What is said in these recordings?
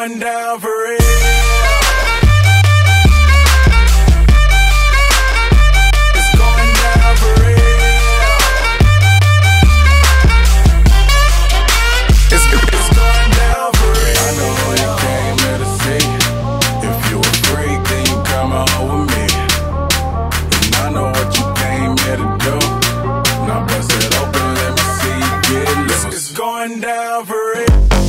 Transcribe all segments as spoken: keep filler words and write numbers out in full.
going down for real. It's going down for real. It's, it's going down for real. I know you came here to see. If you a freak, then you come home with me. And I know what you came here to do. Now bust it open, let me see you get loose. It's, it's going down for real.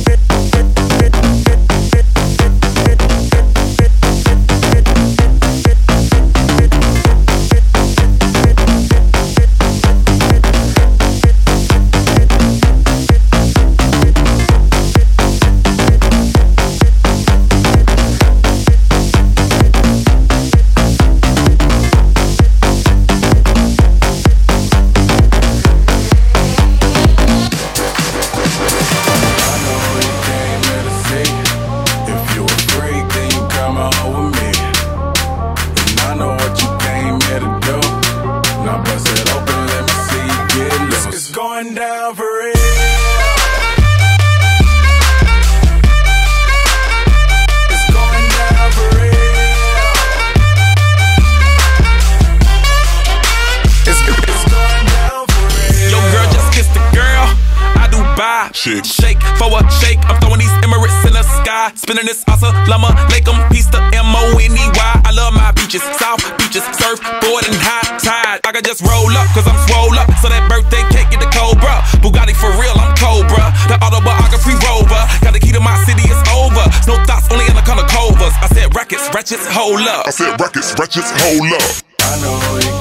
Going down for real. It's going down for real. It's, it's going down for real. Yo, girl, just kiss the girl. I do buy. Shake, shake for a shake. I'm throwing these Emirates in the sky. Spinning this Assalamu alaikum. Peace to M O N E Y. I love my beaches, south beaches, surfboard and high tide. I can just roll up, cause I'm swole up. So that birthday cake get the Cobra. Bugatti for real, I'm Cobra. The autobiography rover. Got the key to my city, it's over. No thoughts, only in the color covers. I said rackets, ratchets, hold up. I said rackets, ratchets, hold up. I know you